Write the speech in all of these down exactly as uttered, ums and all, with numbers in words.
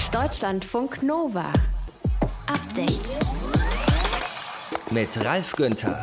Deutschlandfunk Nova. Update. Mit Ralf Günther.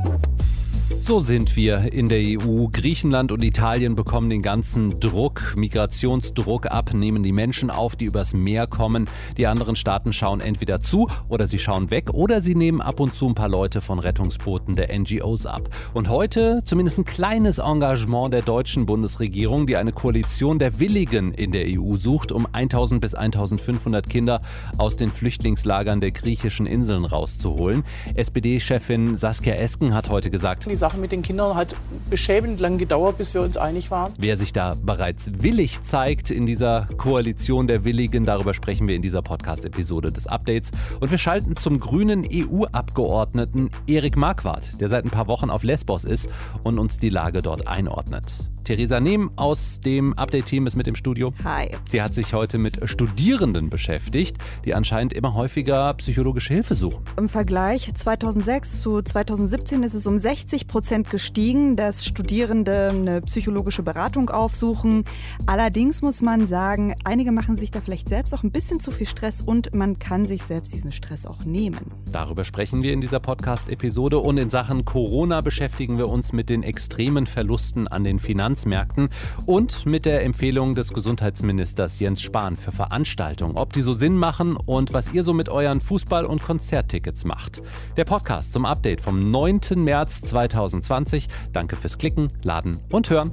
So sind wir in der E U. Griechenland und Italien bekommen den ganzen Druck, Migrationsdruck ab, nehmen die Menschen auf, die übers Meer kommen. Die anderen Staaten schauen entweder zu oder sie schauen weg oder sie nehmen ab und zu ein paar Leute von Rettungsbooten der N G Os ab. Und heute zumindest ein kleines Engagement der deutschen Bundesregierung, die eine Koalition der Willigen in der E U sucht, um tausend bis eintausendfünfhundert Kinder aus den Flüchtlingslagern der griechischen Inseln rauszuholen. S P D-Chefin Saskia Esken hat heute gesagt, die Sache mit den Kindern hat beschämend lang gedauert, bis wir uns einig waren. Wer sich da bereits willig zeigt in dieser Koalition der Willigen, darüber sprechen wir in dieser Podcast-Episode des Updates. Und wir schalten zum grünen E U-Abgeordneten Erik Marquardt, der seit ein paar Wochen auf Lesbos ist und uns die Lage dort einordnet. Theresa Nehm aus dem Update-Team ist mit im Studio. Hi. Sie hat sich heute mit Studierenden beschäftigt, die anscheinend immer häufiger psychologische Hilfe suchen. Im Vergleich zweitausendsechs zu zweitausendsiebzehn ist es um sechzig Prozent gestiegen, dass Studierende eine psychologische Beratung aufsuchen. Allerdings muss man sagen, einige machen sich da vielleicht selbst auch ein bisschen zu viel Stress und man kann sich selbst diesen Stress auch nehmen. Darüber sprechen wir in dieser Podcast-Episode und in Sachen Corona beschäftigen wir uns mit den extremen Verlusten an den Finanzmärkten und mit der Empfehlung des Gesundheitsministers Jens Spahn für Veranstaltungen, ob die so Sinn machen und was ihr so mit euren Fußball- und Konzerttickets macht. Der Podcast zum Update vom neunten März zweitausendzwanzig. Danke fürs Klicken, Laden und Hören.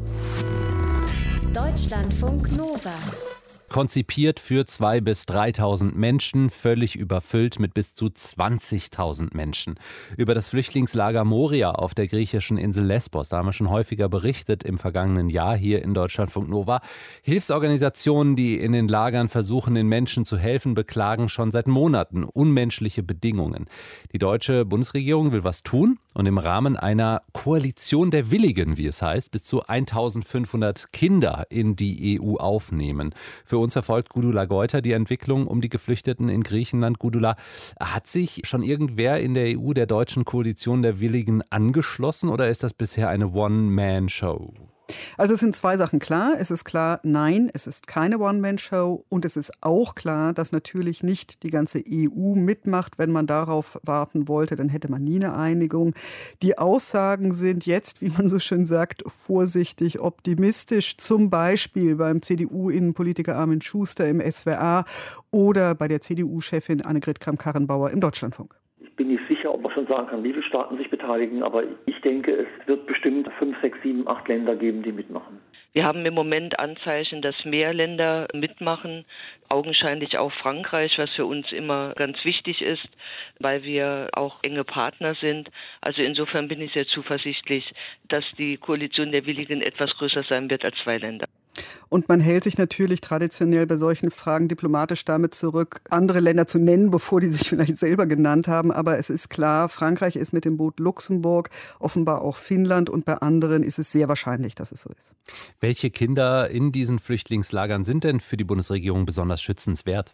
Deutschlandfunk Nova. Konzipiert für zweitausend bis dreitausend Menschen, völlig überfüllt mit bis zu zwanzigtausend Menschen. Über das Flüchtlingslager Moria auf der griechischen Insel Lesbos, da haben wir schon häufiger berichtet im vergangenen Jahr hier in Deutschlandfunk Nova. Hilfsorganisationen, die in den Lagern versuchen, den Menschen zu helfen, beklagen schon seit Monaten unmenschliche Bedingungen. Die deutsche Bundesregierung will was tun und im Rahmen einer Koalition der Willigen, wie es heißt, bis zu eintausendfünfhundert Kinder in die E U aufnehmen. Für uns verfolgt Gudula Geuter die Entwicklung um die Geflüchteten in Griechenland. Gudula, hat sich schon irgendwer in der E U der deutschen Koalition der Willigen angeschlossen oder ist das bisher eine One-Man-Show? Also es sind zwei Sachen klar. Es ist klar, nein, es ist keine One-Man-Show und es ist auch klar, dass natürlich nicht die ganze E U mitmacht. Wenn man darauf warten wollte, dann hätte man nie eine Einigung. Die Aussagen sind jetzt, wie man so schön sagt, vorsichtig optimistisch. Zum Beispiel beim C D U-Innenpolitiker Armin Schuster im S W R oder bei der C D U-Chefin Annegret Kramp-Karrenbauer im Deutschlandfunk. Ich bin nicht sicher, ob man schon sagen kann, wie viele Staaten sich beteiligen, aber ich denke, es wird bestimmt fünf, sechs, sieben, acht Länder geben, die mitmachen. Wir haben im Moment Anzeichen, dass mehr Länder mitmachen, augenscheinlich auch Frankreich, was für uns immer ganz wichtig ist, weil wir auch enge Partner sind. Also insofern bin ich sehr zuversichtlich, dass die Koalition der Willigen etwas größer sein wird als zwei Länder. Und man hält sich natürlich traditionell bei solchen Fragen diplomatisch damit zurück, andere Länder zu nennen, bevor die sich vielleicht selber genannt haben. Aber es ist klar, Frankreich ist mit dem Boot Luxemburg, offenbar auch Finnland und bei anderen ist es sehr wahrscheinlich, dass es so ist. Welche Kinder in diesen Flüchtlingslagern sind denn für die Bundesregierung besonders schützenswert?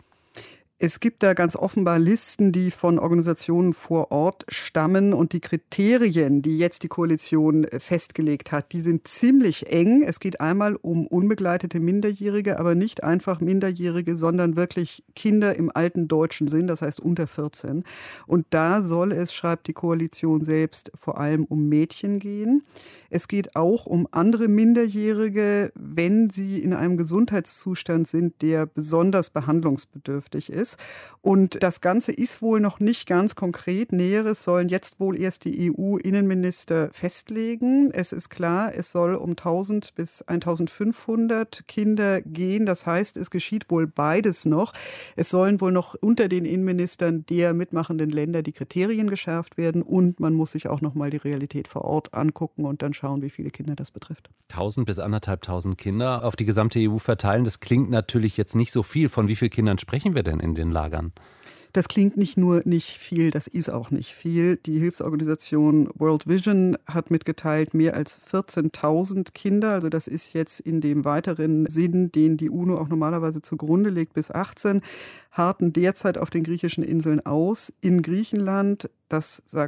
Es gibt da ganz offenbar Listen, die von Organisationen vor Ort stammen und die Kriterien, die jetzt die Koalition festgelegt hat, die sind ziemlich eng. Es geht einmal um unbegleitete Minderjährige, aber nicht einfach Minderjährige, sondern wirklich Kinder im alten deutschen Sinn, das heißt unter vierzehn. Und da soll es, schreibt die Koalition selbst, vor allem um Mädchen gehen. Es geht auch um andere Minderjährige, wenn sie in einem Gesundheitszustand sind, der besonders behandlungsbedürftig ist. Und das Ganze ist wohl noch nicht ganz konkret. Näheres sollen jetzt wohl erst die E U-Innenminister festlegen. Es ist klar, es soll um tausend bis eintausendfünfhundert Kinder gehen. Das heißt, es geschieht wohl beides noch. Es sollen wohl noch unter den Innenministern der mitmachenden Länder die Kriterien geschärft werden. Und man muss sich auch noch mal die Realität vor Ort angucken und dann schauen, wie viele Kinder das betrifft. tausend bis anderthalbtausend Kinder auf die gesamte E U verteilen, das klingt natürlich jetzt nicht so viel. Von wie vielen Kindern sprechen wir denn in den Lagern? Das klingt nicht nur nicht viel, das ist auch nicht viel. Die Hilfsorganisation World Vision hat mitgeteilt, mehr als vierzehntausend Kinder, also das ist jetzt in dem weiteren Sinn, den die UNO auch normalerweise zugrunde legt, bis achtzehn, harten derzeit auf den griechischen Inseln aus. In Griechenland, das sagt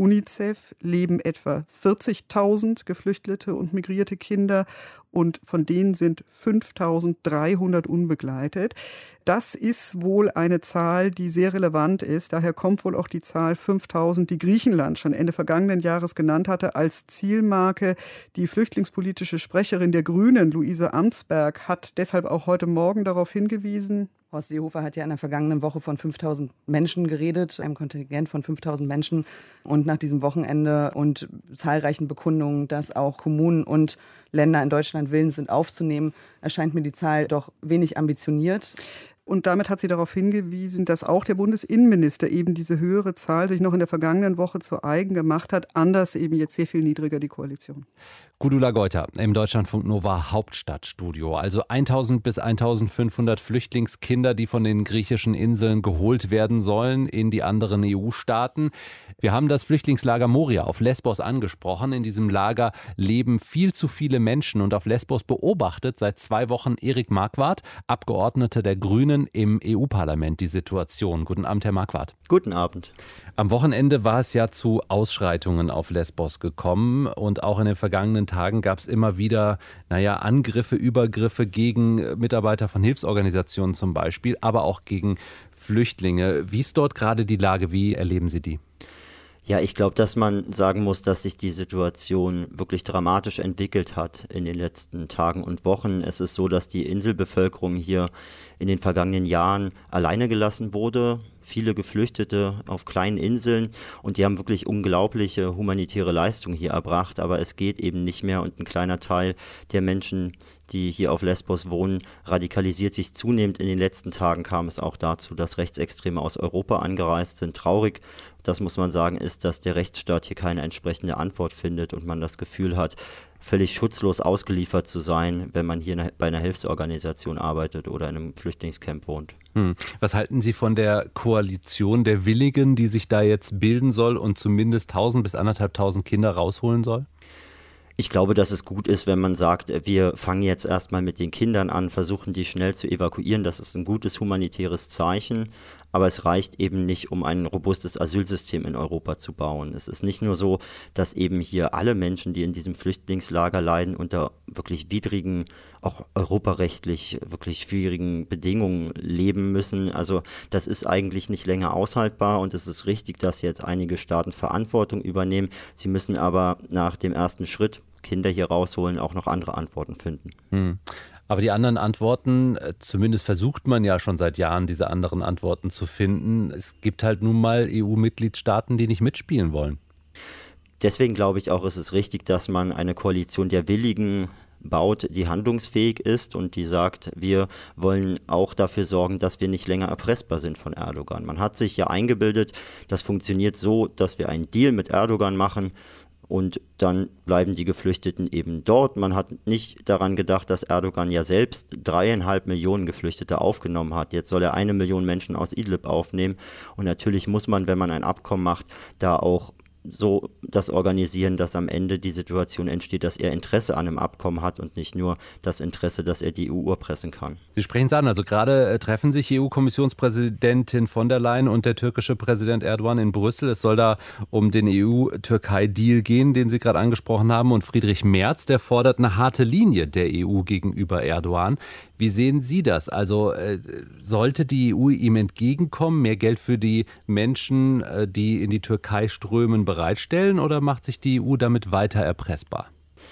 UNICEF leben etwa vierzigtausend geflüchtete und migrierte Kinder und von denen sind fünftausenddreihundert unbegleitet. Das ist wohl eine Zahl, die sehr relevant ist. Daher kommt wohl auch die Zahl fünftausend, die Griechenland schon Ende vergangenen Jahres genannt hatte, als Zielmarke. Die flüchtlingspolitische Sprecherin der Grünen, Luise Amsberg, hat deshalb auch heute Morgen darauf hingewiesen. Horst Seehofer hat ja in der vergangenen Woche von fünftausend Menschen geredet, einem Kontingent von fünftausend Menschen. Und nach diesem Wochenende und zahlreichen Bekundungen, dass auch Kommunen und Länder in Deutschland willens sind aufzunehmen, erscheint mir die Zahl doch wenig ambitioniert. Und damit hat sie darauf hingewiesen, dass auch der Bundesinnenminister eben diese höhere Zahl sich noch in der vergangenen Woche zu eigen gemacht hat. Anders eben jetzt sehr viel niedriger die Koalition. Gudula Geuter im Deutschlandfunk Nova Hauptstadtstudio. Also tausend bis eintausendfünfhundert Flüchtlingskinder, die von den griechischen Inseln geholt werden sollen in die anderen E U-Staaten. Wir haben das Flüchtlingslager Moria auf Lesbos angesprochen. In diesem Lager leben viel zu viele Menschen und auf Lesbos beobachtet seit zwei Wochen Erik Marquardt, Abgeordneter der Grünen im E U-Parlament, die Situation. Guten Abend, Herr Marquardt. Guten Abend. Am Wochenende war es ja zu Ausschreitungen auf Lesbos gekommen und auch in den vergangenen Tagen gab es immer wieder, naja, Angriffe, Übergriffe gegen Mitarbeiter von Hilfsorganisationen zum Beispiel, aber auch gegen Flüchtlinge. Wie ist dort gerade die Lage? Wie erleben Sie die? Ja, ich glaube, dass man sagen muss, dass sich die Situation wirklich dramatisch entwickelt hat in den letzten Tagen und Wochen. Es ist so, dass die Inselbevölkerung hier in den vergangenen Jahren alleine gelassen wurde. Viele Geflüchtete auf kleinen Inseln und die haben wirklich unglaubliche humanitäre Leistungen hier erbracht, aber es geht eben nicht mehr und ein kleiner Teil der Menschen, die hier auf Lesbos wohnen, radikalisiert sich zunehmend. In den letzten Tagen kam es auch dazu, dass Rechtsextreme aus Europa angereist sind. Traurig, das muss man sagen, ist, dass der Rechtsstaat hier keine entsprechende Antwort findet und man das Gefühl hat, völlig schutzlos ausgeliefert zu sein, wenn man hier bei einer Hilfsorganisation arbeitet oder in einem Flüchtlingscamp wohnt. Hm. Was halten Sie von der Koalition der Willigen, die sich da jetzt bilden soll und zumindest tausend bis anderthalbtausend Kinder rausholen soll? Ich glaube, dass es gut ist, wenn man sagt, wir fangen jetzt erstmal mit den Kindern an, versuchen die schnell zu evakuieren. Das ist ein gutes humanitäres Zeichen. Aber es reicht eben nicht, um ein robustes Asylsystem in Europa zu bauen. Es ist nicht nur so, dass eben hier alle Menschen, die in diesem Flüchtlingslager leiden, unter wirklich widrigen, auch europarechtlich wirklich schwierigen Bedingungen leben müssen. Also das ist eigentlich nicht länger aushaltbar und es ist richtig, dass jetzt einige Staaten Verantwortung übernehmen. Sie müssen aber nach dem ersten Schritt, Kinder hier rausholen, auch noch andere Antworten finden. Hm. Aber die anderen Antworten, zumindest versucht man ja schon seit Jahren, diese anderen Antworten zu finden. Es gibt halt nun mal E U-Mitgliedstaaten, die nicht mitspielen wollen. Deswegen glaube ich auch, ist es richtig, dass man eine Koalition der Willigen baut, die handlungsfähig ist und die sagt, wir wollen auch dafür sorgen, dass wir nicht länger erpressbar sind von Erdogan. Man hat sich ja eingebildet, das funktioniert so, dass wir einen Deal mit Erdogan machen, und dann bleiben die Geflüchteten eben dort. Man hat nicht daran gedacht, dass Erdogan ja selbst dreieinhalb Millionen Geflüchtete aufgenommen hat. Jetzt soll er eine Million Menschen aus Idlib aufnehmen. Und natürlich muss man, wenn man ein Abkommen macht, da auch so das organisieren, dass am Ende die Situation entsteht, dass er Interesse an einem Abkommen hat und nicht nur das Interesse, dass er die E U erpressen kann. Sie sprechen es an, also gerade äh, treffen sich E U-Kommissionspräsidentin von der Leyen und der türkische Präsident Erdogan in Brüssel. Es soll da um den E U-Türkei-Deal gehen, den Sie gerade angesprochen haben. Und Friedrich Merz, der fordert eine harte Linie der E U gegenüber Erdogan. Wie sehen Sie das? Also äh, sollte die E U ihm entgegenkommen, mehr Geld für die Menschen, äh, die in die Türkei strömen, bereitstellen oder macht sich die E U damit weiter erpressbar?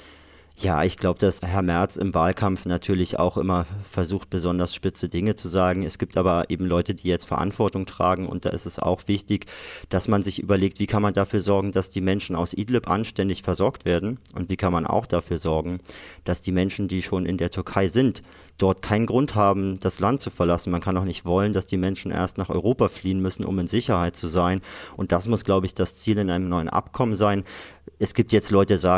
Ja, ich glaube, dass Herr Merz im Wahlkampf natürlich auch immer versucht, besonders spitze Dinge zu sagen. Es gibt aber eben Leute, die jetzt Verantwortung tragen und da ist es auch wichtig, dass man sich überlegt, wie kann man dafür sorgen, dass die Menschen aus Idlib anständig versorgt werden und wie kann man auch dafür sorgen, dass die Menschen, die schon in der Türkei sind, dort keinen Grund haben, das Land zu verlassen. Man kann auch nicht wollen, dass die Menschen erst nach Europa fliehen müssen, um in Sicherheit zu sein. Und das muss, glaube ich, das Ziel in einem neuen Abkommen sein. Es gibt jetzt Leute, die sagen,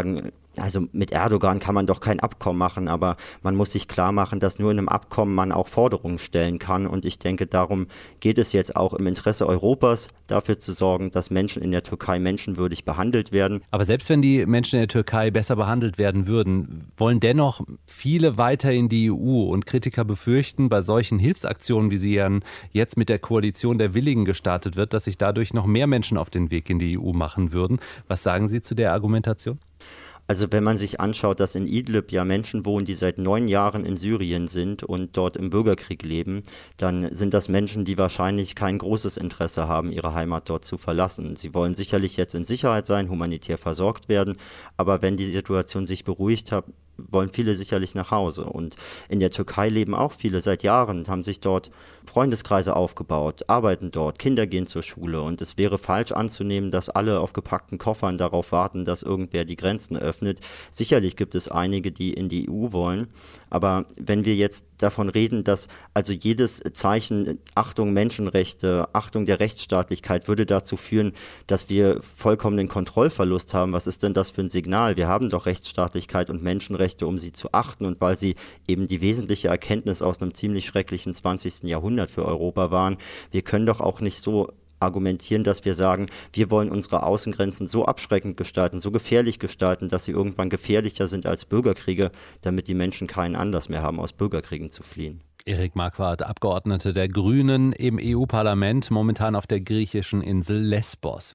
Also mit Erdogan kann man doch kein Abkommen machen, aber man muss sich klar machen, dass nur in einem Abkommen man auch Forderungen stellen kann. Und ich denke, darum geht es jetzt auch im Interesse Europas, dafür zu sorgen, dass Menschen in der Türkei menschenwürdig behandelt werden. Aber selbst wenn die Menschen in der Türkei besser behandelt werden würden, wollen dennoch viele weiter in die E U. Und Kritiker befürchten, bei solchen Hilfsaktionen, wie sie ja jetzt mit der Koalition der Willigen gestartet wird, dass sich dadurch noch mehr Menschen auf den Weg in die E U machen würden. Was sagen Sie zu der Argumentation? Also wenn man sich anschaut, dass in Idlib ja Menschen wohnen, die seit neun Jahren in Syrien sind und dort im Bürgerkrieg leben, dann sind das Menschen, die wahrscheinlich kein großes Interesse haben, ihre Heimat dort zu verlassen. Sie wollen sicherlich jetzt in Sicherheit sein, humanitär versorgt werden, aber wenn die Situation sich beruhigt hat, wollen viele sicherlich nach Hause. Und in der Türkei leben auch viele seit Jahren, haben sich dort Freundeskreise aufgebaut, arbeiten dort, Kinder gehen zur Schule. Und es wäre falsch anzunehmen, dass alle auf gepackten Koffern darauf warten, dass irgendwer die Grenzen öffnet. Sicherlich gibt es einige, die in die E U wollen. Aber wenn wir jetzt davon reden, dass also jedes Zeichen Achtung Menschenrechte, Achtung der Rechtsstaatlichkeit würde dazu führen, dass wir vollkommenen Kontrollverlust haben, was ist denn das für ein Signal? Wir haben doch Rechtsstaatlichkeit und Menschenrechte, um sie zu achten und weil sie eben die wesentliche Erkenntnis aus einem ziemlich schrecklichen zwanzigsten Jahrhundert für Europa waren. Wir können doch auch nicht so argumentieren, dass wir sagen, wir wollen unsere Außengrenzen so abschreckend gestalten, so gefährlich gestalten, dass sie irgendwann gefährlicher sind als Bürgerkriege, damit die Menschen keinen Anlass mehr haben, aus Bürgerkriegen zu fliehen. Erik Marquardt, Abgeordneter der Grünen im E U-Parlament, momentan auf der griechischen Insel Lesbos.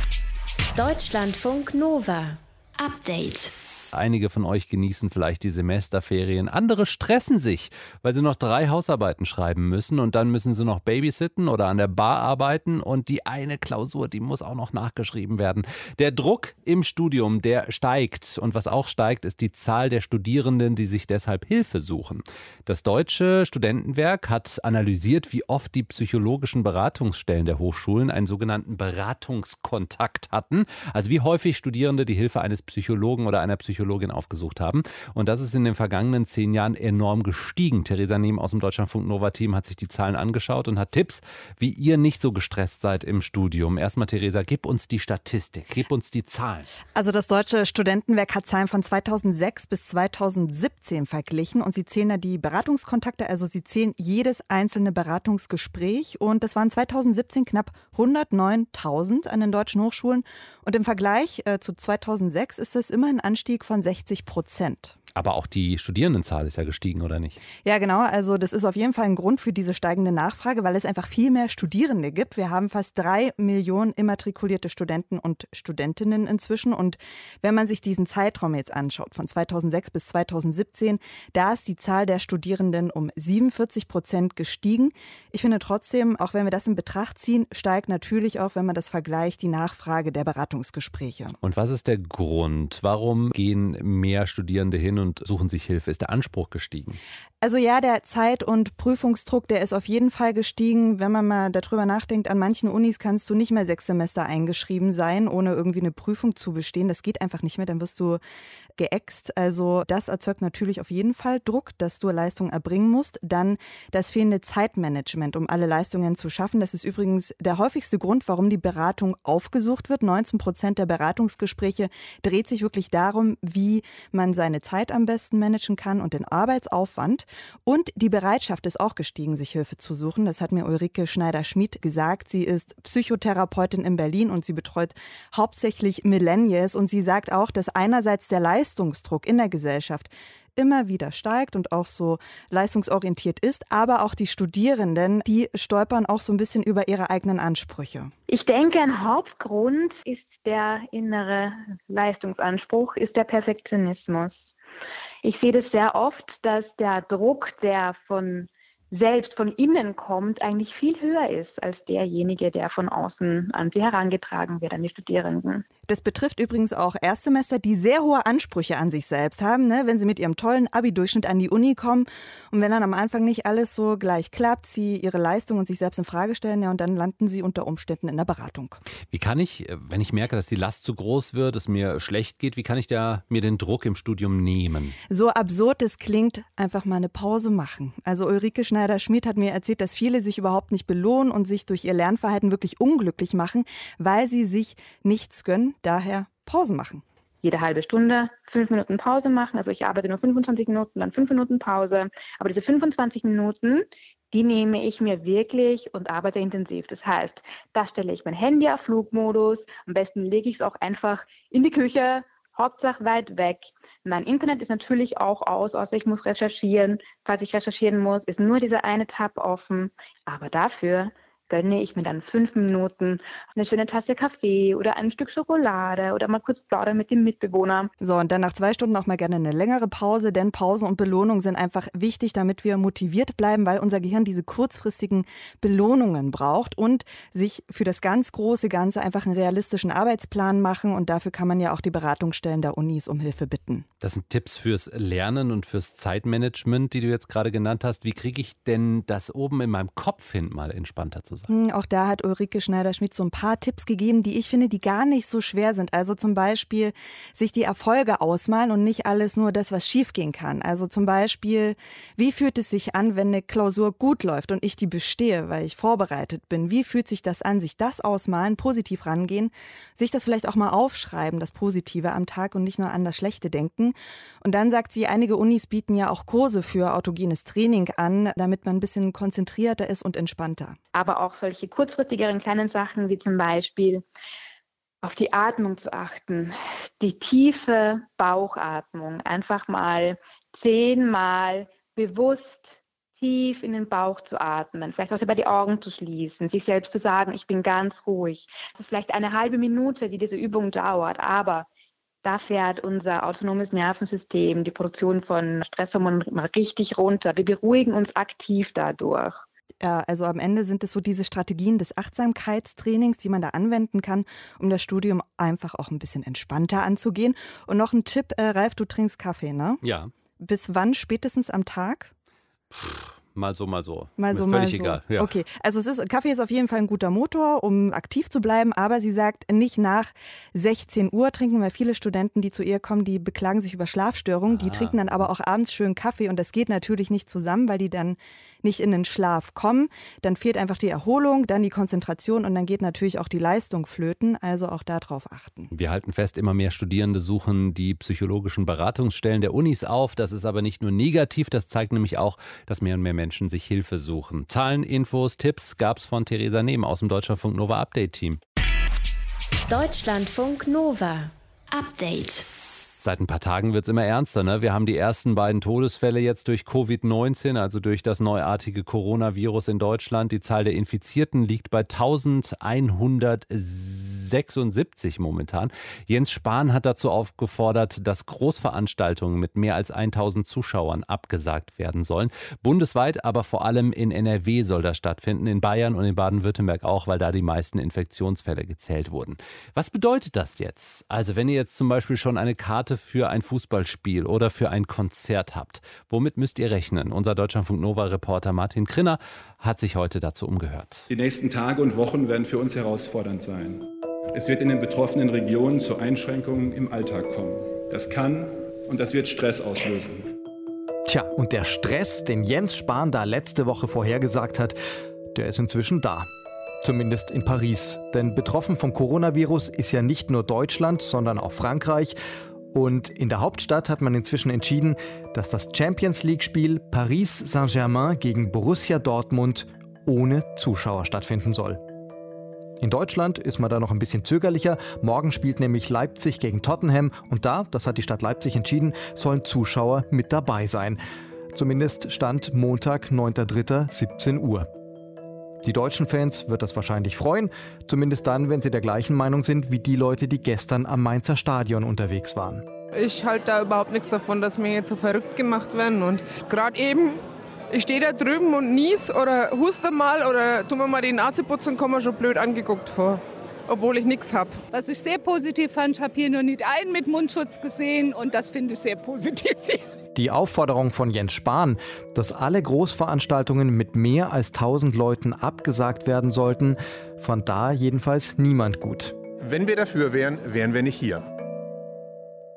Deutschlandfunk Nova. Update. Einige von euch genießen vielleicht die Semesterferien, andere stressen sich, weil sie noch drei Hausarbeiten schreiben müssen und dann müssen sie noch babysitten oder an der Bar arbeiten und die eine Klausur, die muss auch noch nachgeschrieben werden. Der Druck im Studium, der steigt und was auch steigt, ist die Zahl der Studierenden, die sich deshalb Hilfe suchen. Das Deutsche Studentenwerk hat analysiert, wie oft die psychologischen Beratungsstellen der Hochschulen einen sogenannten Beratungskontakt hatten, also wie häufig Studierende die Hilfe eines Psychologen oder einer Psychologin aufgesucht haben. Und das ist in den vergangenen zehn Jahren enorm gestiegen. Theresa Nehm aus dem Deutschlandfunk Nova-Team hat sich die Zahlen angeschaut und hat Tipps, wie ihr nicht so gestresst seid im Studium. Erstmal, Theresa, gib uns die Statistik, gib uns die Zahlen. Also das Deutsche Studentenwerk hat Zahlen von zweitausendsechs bis zweitausendsiebzehn verglichen und sie zählen da die Beratungskontakte, also sie zählen jedes einzelne Beratungsgespräch und das waren zweitausendsiebzehn knapp hundertneuntausend an den deutschen Hochschulen und im Vergleich äh, zu zweitausendsechs ist es immer ein Anstieg von sechzig Prozent. Aber auch die Studierendenzahl ist ja gestiegen, oder nicht? Ja, genau. Also das ist auf jeden Fall ein Grund für diese steigende Nachfrage, weil es einfach viel mehr Studierende gibt. Wir haben fast drei Millionen immatrikulierte Studenten und Studentinnen inzwischen. Und wenn man sich diesen Zeitraum jetzt anschaut, von zweitausendsechs bis zweitausendsiebzehn, da ist die Zahl der Studierenden um siebenundvierzig Prozent gestiegen. Ich finde trotzdem, auch wenn wir das in Betracht ziehen, steigt natürlich auch, wenn man das vergleicht, die Nachfrage der Beratungsgespräche. Und was ist der Grund? Warum gehen mehr Studierende hin und suchen sich Hilfe? Ist der Anspruch gestiegen? Also ja, der Zeit- und Prüfungsdruck, der ist auf jeden Fall gestiegen. Wenn man mal darüber nachdenkt, an manchen Unis kannst du nicht mehr sechs Semester eingeschrieben sein, ohne irgendwie eine Prüfung zu bestehen. Das geht einfach nicht mehr, dann wirst du geäxt. Also das erzeugt natürlich auf jeden Fall Druck, dass du Leistung erbringen musst. Dann das fehlende Zeitmanagement, um alle Leistungen zu schaffen. Das ist übrigens der häufigste Grund, warum die Beratung aufgesucht wird. neunzehn Prozent der Beratungsgespräche dreht sich wirklich darum, wie man seine Zeit am besten managen kann und den Arbeitsaufwand. Und die Bereitschaft ist auch gestiegen, sich Hilfe zu suchen. Das hat mir Ulrike Schneider-Schmid gesagt. Sie ist Psychotherapeutin in Berlin und sie betreut hauptsächlich Millennials. Und sie sagt auch, dass einerseits der Leistungsdruck in der Gesellschaft immer wieder steigt und auch so leistungsorientiert ist, aber auch die Studierenden, die stolpern auch so ein bisschen über ihre eigenen Ansprüche. Ich denke, ein Hauptgrund ist der innere Leistungsanspruch, ist der Perfektionismus. Ich sehe das sehr oft, dass der Druck, der von selbst von innen kommt, eigentlich viel höher ist als derjenige, der von außen an sie herangetragen wird, an die Studierenden. Das betrifft übrigens auch Erstsemester, die sehr hohe Ansprüche an sich selbst haben, ne? Wenn sie mit ihrem tollen Abi-Durchschnitt an die Uni kommen und wenn dann am Anfang nicht alles so gleich klappt, sie ihre Leistung und sich selbst in Frage stellen, ja, und dann landen sie unter Umständen in der Beratung. Wie kann ich, wenn ich merke, dass die Last zu groß wird, es mir schlecht geht, wie kann ich da mir den Druck im Studium nehmen? So absurd es klingt, einfach mal eine Pause machen. Also Ulrike Schneider-Schmid hat mir erzählt, dass viele sich überhaupt nicht belohnen und sich durch ihr Lernverhalten wirklich unglücklich machen, weil sie sich nichts gönnen. Daher Pausen machen. jede halbe Stunde fünf Minuten Pause machen. Also ich arbeite nur fünfundzwanzig Minuten, dann fünf Minuten Pause. Aber diese fünfundzwanzig Minuten, die nehme ich mir wirklich und arbeite intensiv. Das heißt, da stelle ich mein Handy auf Flugmodus. Am besten lege ich es auch einfach in die Küche, Hauptsache weit weg. Mein Internet ist natürlich auch aus, außer ich muss recherchieren. Falls ich recherchieren muss, ist nur dieser eine Tab offen. Aber dafür gönne ich mir dann fünf Minuten eine schöne Tasse Kaffee oder ein Stück Schokolade oder mal kurz plaudern mit dem Mitbewohner. So, und dann nach zwei Stunden auch mal gerne eine längere Pause, denn Pause und Belohnung sind einfach wichtig, damit wir motiviert bleiben, weil unser Gehirn diese kurzfristigen Belohnungen braucht und sich für das ganz große Ganze einfach einen realistischen Arbeitsplan machen. Und dafür kann man ja auch die Beratungsstellen der Unis um Hilfe bitten. Das sind Tipps fürs Lernen und fürs Zeitmanagement, die du jetzt gerade genannt hast. Wie kriege ich denn das oben in meinem Kopf hin, mal entspannter zu sein? Auch da hat Ulrike Schneider-Schmidt so ein paar Tipps gegeben, die ich finde, die gar nicht so schwer sind. Also zum Beispiel sich die Erfolge ausmalen und nicht alles nur das, was schiefgehen kann. Also zum Beispiel, wie fühlt es sich an, wenn eine Klausur gut läuft und ich die bestehe, weil ich vorbereitet bin? Wie fühlt sich das an? Sich das ausmalen, positiv rangehen, sich das vielleicht auch mal aufschreiben, das Positive am Tag und nicht nur an das Schlechte denken. Und dann sagt sie, einige Unis bieten ja auch Kurse für autogenes Training an, damit man ein bisschen konzentrierter ist und entspannter. Aber auch solche kurzfristigeren kleinen Sachen wie zum Beispiel auf die Atmung zu achten, die tiefe Bauchatmung, einfach mal zehnmal bewusst tief in den Bauch zu atmen, vielleicht auch dabei die Augen zu schließen, sich selbst zu sagen, ich bin ganz ruhig. Das ist vielleicht eine halbe Minute, die diese Übung dauert, aber da fährt unser autonomes Nervensystem, die Produktion von Stresshormonen mal richtig runter. Wir beruhigen uns aktiv dadurch. Ja, also am Ende sind es so diese Strategien des Achtsamkeitstrainings, die man da anwenden kann, um das Studium einfach auch ein bisschen entspannter anzugehen. Und noch ein Tipp, äh, Ralf, du trinkst Kaffee, ne? Ja. Bis wann spätestens am Tag? Mal so, mal so. Mal so, Mir völlig mal so. egal. Ja. Okay, also es ist, Kaffee ist auf jeden Fall ein guter Motor, um aktiv zu bleiben, aber sie sagt, nicht nach sechzehn Uhr trinken, weil viele Studenten, die zu ihr kommen, die beklagen sich über Schlafstörungen, die Ah. trinken dann aber auch abends schön Kaffee und das geht natürlich nicht zusammen, weil die dann nicht in den Schlaf kommen. Dann fehlt einfach die Erholung, dann die Konzentration und dann geht natürlich auch die Leistung flöten, also auch darauf achten. Wir halten fest, immer mehr Studierende suchen die psychologischen Beratungsstellen der Unis auf. Das ist aber nicht nur negativ, das zeigt nämlich auch, dass mehr und mehr Menschen sich Hilfe suchen. Zahlen, Infos, Tipps gab's von Theresa Nehm aus dem Deutschlandfunk Nova Update Team. Deutschlandfunk Nova Update. Seit ein paar Tagen wird es immer ernster, ne? Wir haben die ersten beiden Todesfälle jetzt durch Covid neunzehn, also durch das neuartige Coronavirus in Deutschland. Die Zahl der Infizierten liegt bei eintausendeinhundertsechsundsiebzig momentan. Jens Spahn hat dazu aufgefordert, dass Großveranstaltungen mit mehr als tausend Zuschauern abgesagt werden sollen. Bundesweit, aber vor allem in N R W soll das stattfinden, in Bayern und in Baden-Württemberg auch, weil da die meisten Infektionsfälle gezählt wurden. Was bedeutet das jetzt? Also wenn ihr jetzt zum Beispiel schon eine Karte für ein Fußballspiel oder für ein Konzert habt. Womit müsst ihr rechnen? Unser Deutschlandfunk Nova-Reporter Martin Krinner hat sich heute dazu umgehört. Die nächsten Tage und Wochen werden für uns herausfordernd sein. Es wird in den betroffenen Regionen zu Einschränkungen im Alltag kommen. Das kann und das wird Stress auslösen. Tja, und der Stress, den Jens Spahn da letzte Woche vorhergesagt hat, der ist inzwischen da. Zumindest in Paris. Denn betroffen vom Coronavirus ist ja nicht nur Deutschland, sondern auch Frankreich. Und in der Hauptstadt hat man inzwischen entschieden, dass das Champions-League-Spiel Paris Saint-Germain gegen Borussia Dortmund ohne Zuschauer stattfinden soll. In Deutschland ist man da noch ein bisschen zögerlicher. Morgen spielt nämlich Leipzig gegen Tottenham. Und da, das hat die Stadt Leipzig entschieden, sollen Zuschauer mit dabei sein. Zumindest Stand Montag, neunter dritter siebzehn Uhr. Die deutschen Fans wird das wahrscheinlich freuen, zumindest dann, wenn sie der gleichen Meinung sind wie die Leute, die gestern am Mainzer Stadion unterwegs waren. Ich halte da überhaupt nichts davon, dass wir jetzt so verrückt gemacht werden. Und gerade eben, ich stehe da drüben und nies oder huste mal oder tun wir mal die Nase putzen und komme mir schon blöd angeguckt vor, obwohl ich nichts habe. Was ich sehr positiv fand, ich habe hier noch nicht einen mit Mundschutz gesehen und das finde ich sehr positiv. Die Aufforderung von Jens Spahn, dass alle Großveranstaltungen mit mehr als tausend Leuten abgesagt werden sollten, fand da jedenfalls niemand gut. Wenn wir dafür wären, wären wir nicht hier.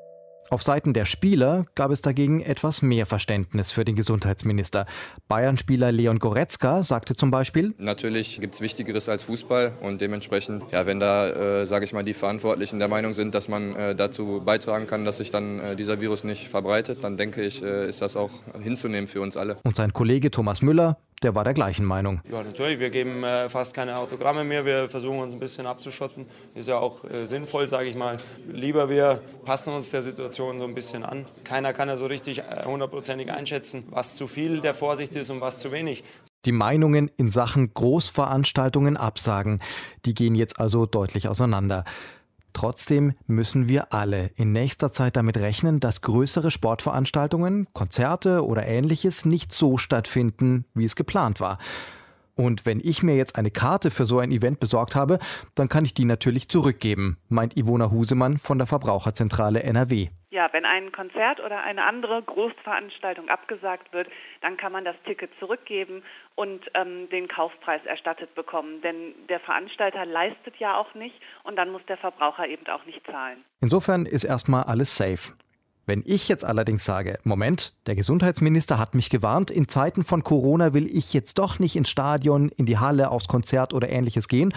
Auf Seiten der Spieler gab es dagegen etwas mehr Verständnis für den Gesundheitsminister. Bayern-Spieler Leon Goretzka sagte zum Beispiel: Natürlich gibt es Wichtigeres als Fußball und dementsprechend, ja, wenn da, äh, sage ich mal, die Verantwortlichen der Meinung sind, dass man äh, dazu beitragen kann, dass sich dann äh, dieser Virus nicht verbreitet, dann denke ich, äh, ist das auch hinzunehmen für uns alle. Und sein Kollege Thomas Müller, der war der gleichen Meinung. Ja, natürlich, wir geben äh, fast keine Autogramme mehr, wir versuchen uns ein bisschen abzuschotten. Ist ja auch äh, sinnvoll, sage ich mal. Lieber wir passen uns der Situation so ein bisschen an. Keiner kann ja so richtig äh, hundertprozentig einschätzen, was zu viel der Vorsicht ist und was zu wenig. Die Meinungen in Sachen Großveranstaltungen absagen, die gehen jetzt also deutlich auseinander. Trotzdem müssen wir alle in nächster Zeit damit rechnen, dass größere Sportveranstaltungen, Konzerte oder Ähnliches nicht so stattfinden, wie es geplant war. Und wenn ich mir jetzt eine Karte für so ein Event besorgt habe, dann kann ich die natürlich zurückgeben, meint Ivona Husemann von der Verbraucherzentrale N R W. Ja, wenn ein Konzert oder eine andere Großveranstaltung abgesagt wird, dann kann man das Ticket zurückgeben und ähm, den Kaufpreis erstattet bekommen. Denn der Veranstalter leistet ja auch nicht und dann muss der Verbraucher eben auch nicht zahlen. Insofern ist erstmal alles safe. Wenn ich jetzt allerdings sage, Moment, der Gesundheitsminister hat mich gewarnt, in Zeiten von Corona will ich jetzt doch nicht ins Stadion, in die Halle, aufs Konzert oder Ähnliches gehen,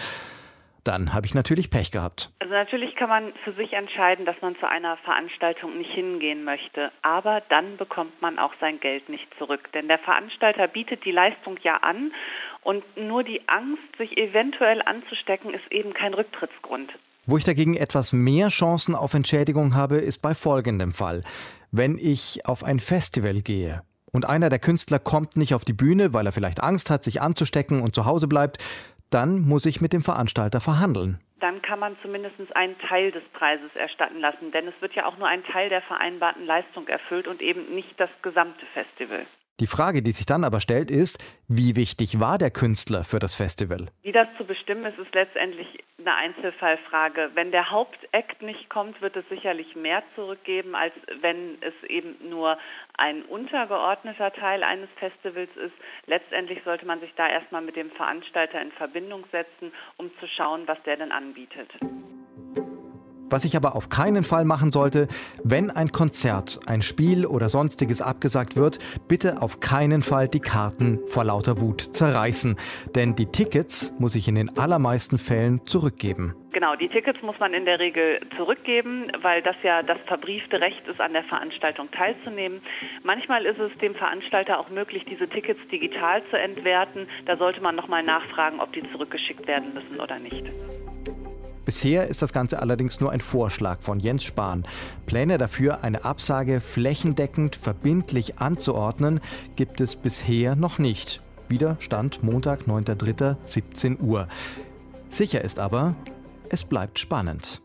dann habe ich natürlich Pech gehabt. Also natürlich kann man für sich entscheiden, dass man zu einer Veranstaltung nicht hingehen möchte. Aber dann bekommt man auch sein Geld nicht zurück. Denn der Veranstalter bietet die Leistung ja an und nur die Angst, sich eventuell anzustecken, ist eben kein Rücktrittsgrund. Wo ich dagegen etwas mehr Chancen auf Entschädigung habe, ist bei folgendem Fall. Wenn ich auf ein Festival gehe und einer der Künstler kommt nicht auf die Bühne, weil er vielleicht Angst hat, sich anzustecken und zu Hause bleibt, dann muss ich mit dem Veranstalter verhandeln. Dann kann man zumindest einen Teil des Preises erstatten lassen, denn es wird ja auch nur ein Teil der vereinbarten Leistung erfüllt und eben nicht das gesamte Festival. Die Frage, die sich dann aber stellt, ist, wie wichtig war der Künstler für das Festival? Wie das zu bestimmen ist, ist letztendlich eine Einzelfallfrage. Wenn der Hauptakt nicht kommt, wird es sicherlich mehr zurückgeben, als wenn es eben nur ein untergeordneter Teil eines Festivals ist. Letztendlich sollte man sich da erstmal mit dem Veranstalter in Verbindung setzen, um zu schauen, was der denn anbietet. Was ich aber auf keinen Fall machen sollte, wenn ein Konzert, ein Spiel oder sonstiges abgesagt wird, bitte auf keinen Fall die Karten vor lauter Wut zerreißen. Denn die Tickets muss ich in den allermeisten Fällen zurückgeben. Genau, die Tickets muss man in der Regel zurückgeben, weil das ja das verbriefte Recht ist, an der Veranstaltung teilzunehmen. Manchmal ist es dem Veranstalter auch möglich, diese Tickets digital zu entwerten. Da sollte man nochmal nachfragen, ob die zurückgeschickt werden müssen oder nicht. Bisher ist das Ganze allerdings nur ein Vorschlag von Jens Spahn. Pläne dafür, eine Absage flächendeckend verbindlich anzuordnen, gibt es bisher noch nicht. Wieder Stand Montag, neunter dritter siebzehn Uhr. Sicher ist aber, es bleibt spannend.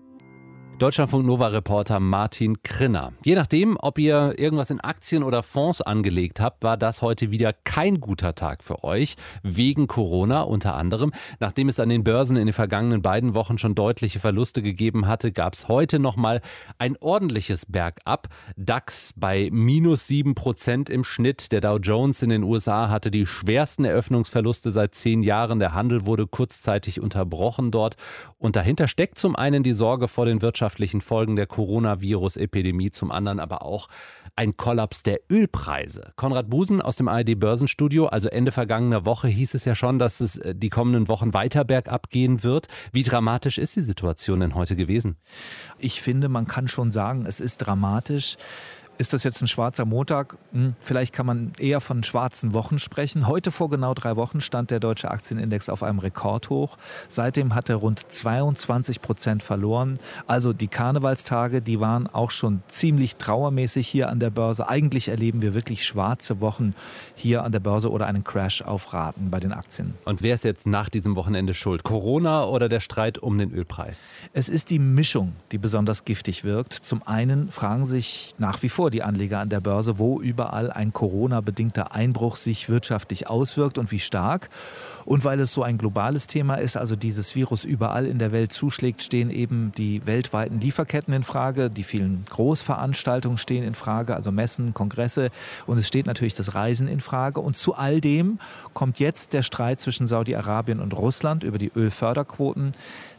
Deutschlandfunk-Nova-Reporter Martin Krinner. Je nachdem, ob ihr irgendwas in Aktien oder Fonds angelegt habt, war das heute wieder kein guter Tag für euch. Wegen Corona unter anderem. Nachdem es an den Börsen in den vergangenen beiden Wochen schon deutliche Verluste gegeben hatte, gab es heute nochmal ein ordentliches Bergab. DAX bei minus sieben Prozent im Schnitt. Der Dow Jones in den U S A hatte die schwersten Eröffnungsverluste seit zehn Jahren. Der Handel wurde kurzzeitig unterbrochen dort. Und dahinter steckt zum einen die Sorge vor den wirtschaftlichen Folgen der Coronavirus-Epidemie, zum anderen aber auch ein Kollaps der Ölpreise. Konrad Busen aus dem A R D-Börsenstudio, also Ende vergangener Woche hieß es ja schon, dass es die kommenden Wochen weiter bergab gehen wird. Wie dramatisch ist die Situation denn heute gewesen? Ich finde, man kann schon sagen, es ist dramatisch. Ist das jetzt ein schwarzer Montag? Hm, vielleicht kann man eher von schwarzen Wochen sprechen. Heute vor genau drei Wochen stand der deutsche Aktienindex auf einem Rekordhoch. Seitdem hat er rund zweiundzwanzig Prozent verloren. Also die Karnevalstage, die waren auch schon ziemlich trauermäßig hier an der Börse. Eigentlich erleben wir wirklich schwarze Wochen hier an der Börse oder einen Crash auf Raten bei den Aktien. Und wer ist jetzt nach diesem Wochenende schuld? Corona oder der Streit um den Ölpreis? Es ist die Mischung, die besonders giftig wirkt. Zum einen fragen sich nach wie vor die Anleger an der Börse, wo überall ein Corona-bedingter Einbruch sich wirtschaftlich auswirkt und wie stark. Und weil es so ein globales Thema ist, also dieses Virus überall in der Welt zuschlägt, stehen eben die weltweiten Lieferketten in Frage, die vielen Großveranstaltungen stehen in Frage, also Messen, Kongresse, und es steht natürlich das Reisen in Frage. Und zu all dem kommt jetzt der Streit zwischen Saudi-Arabien und Russland über die Ölförderquoten.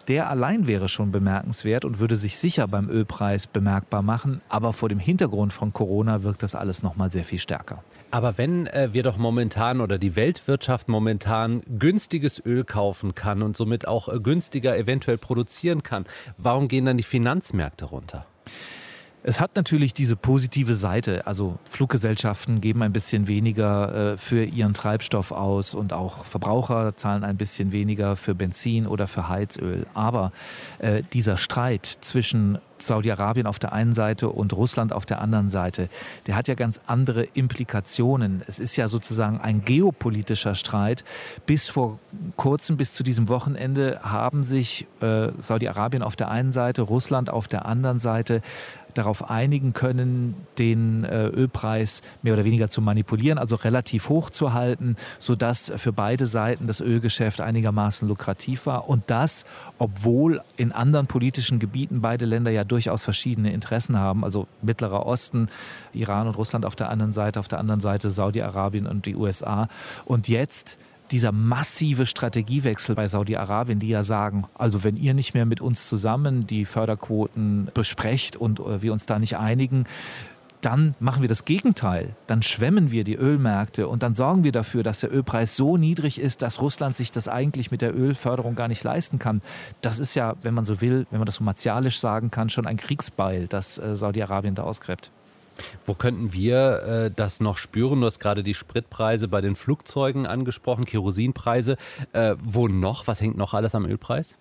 der allein wäre schon bemerkenswert und würde sich sicher beim Ölpreis bemerkbar machen. Aber vor dem Hintergrund von Corona wirkt das alles noch mal sehr viel stärker. Aber wenn äh, wir doch momentan oder die Weltwirtschaft momentan günstiges Öl kaufen kann und somit auch äh, günstiger eventuell produzieren kann, warum gehen dann die Finanzmärkte runter? Es hat natürlich diese positive Seite, also Fluggesellschaften geben ein bisschen weniger äh, für ihren Treibstoff aus und auch Verbraucher zahlen ein bisschen weniger für Benzin oder für Heizöl. Aber äh, dieser Streit zwischen Saudi-Arabien auf der einen Seite und Russland auf der anderen Seite, der hat ja ganz andere Implikationen. Es ist ja sozusagen ein geopolitischer Streit. Bis vor kurzem, bis zu diesem Wochenende haben sich äh, Saudi-Arabien auf der einen Seite, Russland auf der anderen Seite darauf einigen können, den äh, Ölpreis mehr oder weniger zu manipulieren, also relativ hoch zu halten, sodass für beide Seiten das Ölgeschäft einigermaßen lukrativ war. Und das, obwohl in anderen politischen Gebieten beide Länder ja durchaus verschiedene Interessen haben, also Mittlerer Osten, Iran und Russland auf der anderen Seite, auf der anderen Seite Saudi-Arabien und die U S A. Und jetzt dieser massive Strategiewechsel bei Saudi-Arabien, die ja sagen, also wenn ihr nicht mehr mit uns zusammen die Förderquoten besprecht und wir uns da nicht einigen, dann machen wir das Gegenteil. Dann schwemmen wir die Ölmärkte und dann sorgen wir dafür, dass der Ölpreis so niedrig ist, dass Russland sich das eigentlich mit der Ölförderung gar nicht leisten kann. Das ist ja, wenn man so will, wenn man das so martialisch sagen kann, schon ein Kriegsbeil, das äh, Saudi-Arabien da ausgräbt. Wo könnten wir äh, das noch spüren? Du hast gerade die Spritpreise bei den Flugzeugen angesprochen, Kerosinpreise. Äh, wo noch? Was hängt noch alles am Ölpreis?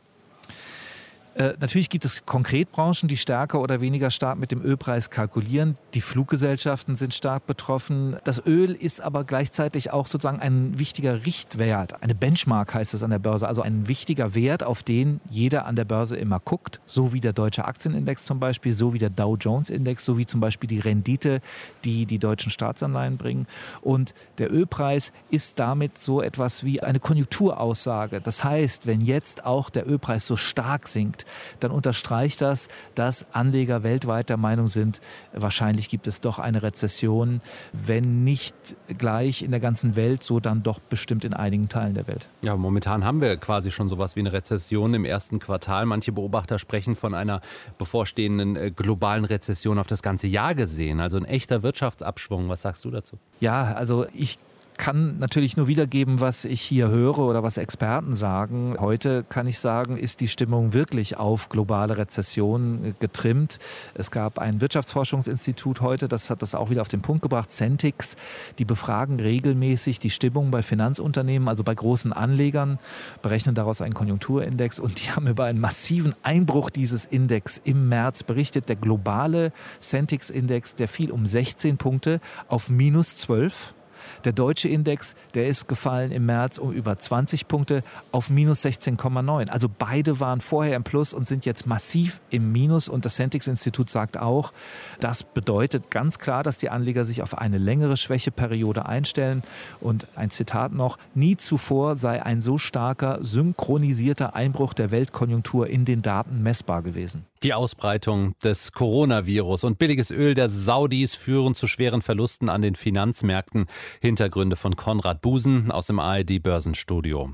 Äh, natürlich gibt es konkret Branchen, die stärker oder weniger stark mit dem Ölpreis kalkulieren. Die Fluggesellschaften sind stark betroffen. Das Öl ist aber gleichzeitig auch sozusagen ein wichtiger Richtwert. Eine Benchmark heißt es an der Börse. Also ein wichtiger Wert, auf den jeder an der Börse immer guckt. So wie der deutsche Aktienindex zum Beispiel, so wie der Dow Jones Index, so wie zum Beispiel die Rendite, die die deutschen Staatsanleihen bringen. Und der Ölpreis ist damit so etwas wie eine Konjunkturaussage. Das heißt, wenn jetzt auch der Ölpreis so stark sinkt, dann unterstreicht das, dass Anleger weltweit der Meinung sind, wahrscheinlich gibt es doch eine Rezession, wenn nicht gleich in der ganzen Welt, so dann doch bestimmt in einigen Teilen der Welt. Ja, momentan haben wir quasi schon sowas wie eine Rezession im ersten Quartal. Manche Beobachter sprechen von einer bevorstehenden äh, globalen Rezession auf das ganze Jahr gesehen, also ein echter Wirtschaftsabschwung. Was sagst du dazu? Ja, also ich kann natürlich nur wiedergeben, was ich hier höre oder was Experten sagen. Heute kann ich sagen, ist die Stimmung wirklich auf globale Rezession getrimmt. Es gab ein Wirtschaftsforschungsinstitut heute, das hat das auch wieder auf den Punkt gebracht, Centix. Die befragen regelmäßig die Stimmung bei Finanzunternehmen, also bei großen Anlegern, berechnen daraus einen Konjunkturindex und die haben über einen massiven Einbruch dieses Index im März berichtet. Der globale Centix-Index, der fiel um sechzehn Punkte auf minus zwölf. Der deutsche Index, der ist gefallen im März um über zwanzig Punkte auf minus sechzehn Komma neun. Also beide waren vorher im Plus und sind jetzt massiv im Minus. Und das Centix-Institut sagt auch, das bedeutet ganz klar, dass die Anleger sich auf eine längere Schwächeperiode einstellen. Und ein Zitat noch, nie zuvor sei ein so starker, synchronisierter Einbruch der Weltkonjunktur in den Daten messbar gewesen. Die Ausbreitung des Coronavirus und billiges Öl der Saudis führen zu schweren Verlusten an den Finanzmärkten. Hintergründe von Konrad Busen aus dem A R D-Börsenstudio.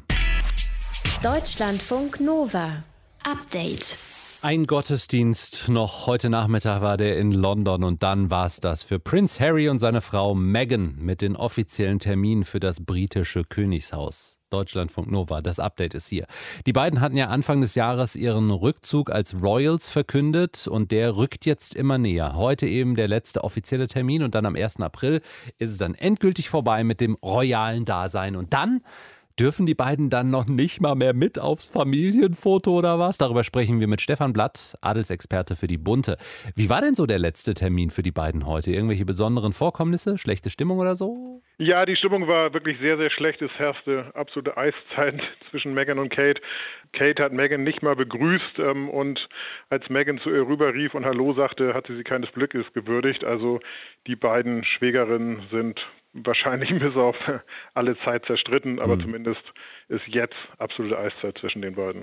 Deutschlandfunk Nova. Update. Ein Gottesdienst noch heute Nachmittag war der in London und dann war es das für Prince Harry und seine Frau Meghan mit den offiziellen Terminen für das britische Königshaus. Deutschlandfunk Nova, das Update ist hier. Die beiden hatten ja Anfang des Jahres ihren Rückzug als Royals verkündet und der rückt jetzt immer näher. Heute eben der letzte offizielle Termin und dann am ersten April ist es dann endgültig vorbei mit dem royalen Dasein. Und dann dürfen die beiden dann noch nicht mal mehr mit aufs Familienfoto oder was? Darüber sprechen wir mit Stefan Blatt, Adelsexperte für die Bunte. Wie war denn so der letzte Termin für die beiden heute? Irgendwelche besonderen Vorkommnisse, schlechte Stimmung oder so? Ja, die Stimmung war wirklich sehr, sehr schlecht. Es herrschte absolute Eiszeit zwischen Meghan und Kate. Kate hat Meghan nicht mal begrüßt ähm, und als Meghan zu ihr rüberrief und Hallo sagte, hatte sie keines Blickes gewürdigt. Also die beiden Schwägerinnen sind wahrscheinlich bis auf alle Zeit zerstritten, aber mhm. zumindest ist jetzt absolute Eiszeit zwischen den beiden.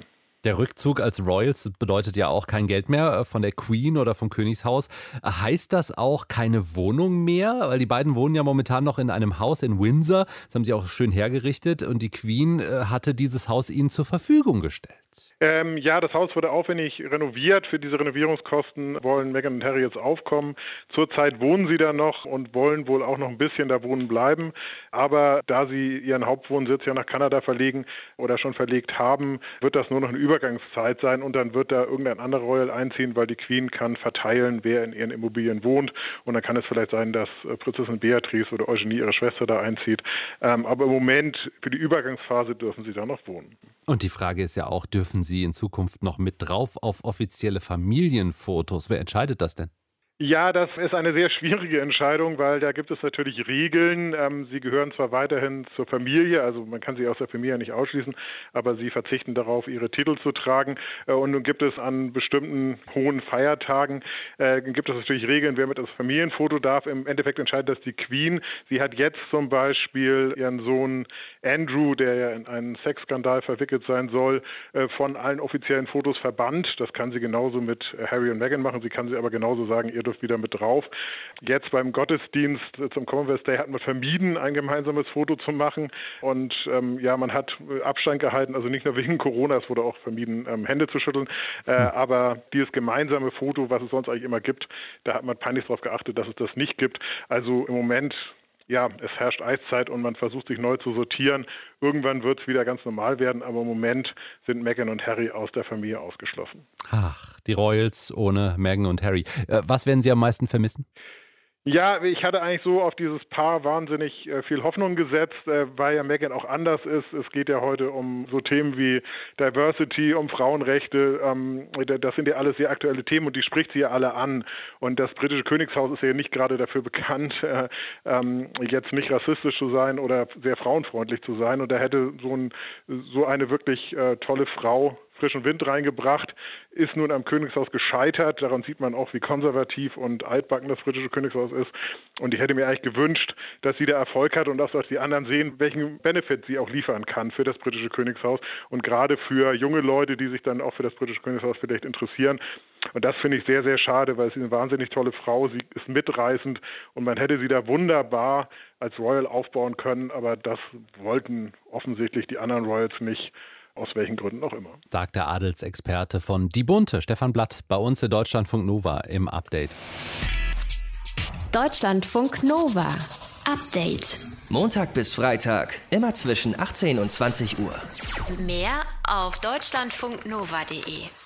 Der Rückzug als Royals bedeutet ja auch kein Geld mehr von der Queen oder vom Königshaus. Heißt das auch keine Wohnung mehr? Weil die beiden wohnen ja momentan noch in einem Haus in Windsor. Das haben sie auch schön hergerichtet. Und die Queen hatte dieses Haus ihnen zur Verfügung gestellt. Ähm, ja, das Haus wurde aufwendig renoviert. Für diese Renovierungskosten wollen Meghan und Harry jetzt aufkommen. Zurzeit wohnen sie da noch und wollen wohl auch noch ein bisschen da wohnen bleiben. Aber da sie ihren Hauptwohnsitz ja nach Kanada verlegen oder schon verlegt haben, wird das nur noch eine Übergangszeit sein und dann wird da irgendein anderer Royal einziehen, weil die Queen kann verteilen, wer in ihren Immobilien wohnt. Und dann kann es vielleicht sein, dass Prinzessin Beatrice oder Eugenie, ihre Schwester, da einzieht. Ähm, aber im Moment für die Übergangsphase dürfen sie da noch wohnen. Und die Frage ist ja auch, dürfen sie in Zukunft noch mit drauf auf offizielle Familienfotos? Wer entscheidet das denn? Ja, das ist eine sehr schwierige Entscheidung, weil da gibt es natürlich Regeln. Ähm, sie gehören zwar weiterhin zur Familie, also man kann sie aus der Familie nicht ausschließen, aber sie verzichten darauf, ihre Titel zu tragen. Äh, und nun gibt es an bestimmten hohen Feiertagen, äh, gibt es natürlich Regeln, wer mit das Familienfoto darf. Im Endeffekt entscheidet das die Queen. Sie hat jetzt zum Beispiel ihren Sohn Andrew, der ja in einen Sexskandal verwickelt sein soll, äh, von allen offiziellen Fotos verbannt. Das kann sie genauso mit Harry und Meghan machen. Sie kann sie aber genauso sagen, ihr dürft wieder mit drauf. Jetzt beim Gottesdienst zum Commonwealth Day hat man vermieden, ein gemeinsames Foto zu machen. Und ähm, ja, man hat Abstand gehalten, also nicht nur wegen Corona, es wurde auch vermieden, ähm, Hände zu schütteln. Äh, aber dieses gemeinsame Foto, was es sonst eigentlich immer gibt, da hat man peinlich darauf geachtet, dass es das nicht gibt. Also im Moment, ja, es herrscht Eiszeit und man versucht sich neu zu sortieren. Irgendwann wird es wieder ganz normal werden, aber im Moment sind Meghan und Harry aus der Familie ausgeschlossen. Ach, die Royals ohne Meghan und Harry. Was werden Sie am meisten vermissen? Ja, ich hatte eigentlich so auf dieses Paar wahnsinnig äh, viel Hoffnung gesetzt, äh, weil ja Meghan auch anders ist. Es geht ja heute um so Themen wie Diversity, um Frauenrechte. Ähm, das sind ja alles sehr aktuelle Themen und die spricht sie ja alle an. Und das britische Königshaus ist ja nicht gerade dafür bekannt, äh, ähm, jetzt nicht rassistisch zu sein oder sehr frauenfreundlich zu sein. Und da hätte so, ein, so eine wirklich äh, tolle Frau frischen Wind reingebracht, ist nun am Königshaus gescheitert. Daran sieht man auch, wie konservativ und altbacken das britische Königshaus ist. Und ich hätte mir eigentlich gewünscht, dass sie da Erfolg hat und dass die anderen sehen, welchen Benefit sie auch liefern kann für das britische Königshaus und gerade für junge Leute, die sich dann auch für das britische Königshaus vielleicht interessieren. Und das finde ich sehr, sehr schade, weil sie eine wahnsinnig tolle Frau, sie ist mitreißend und man hätte sie da wunderbar als Royal aufbauen können, aber das wollten offensichtlich die anderen Royals nicht. Aus welchen Gründen auch immer. Sagt der Adelsexperte von Die Bunte, Stefan Blatt, bei uns in Deutschlandfunk Nova im Update. Deutschlandfunk Nova. Update. Montag bis Freitag, immer zwischen achtzehn und zwanzig Uhr. Mehr auf deutschlandfunknova punkt de.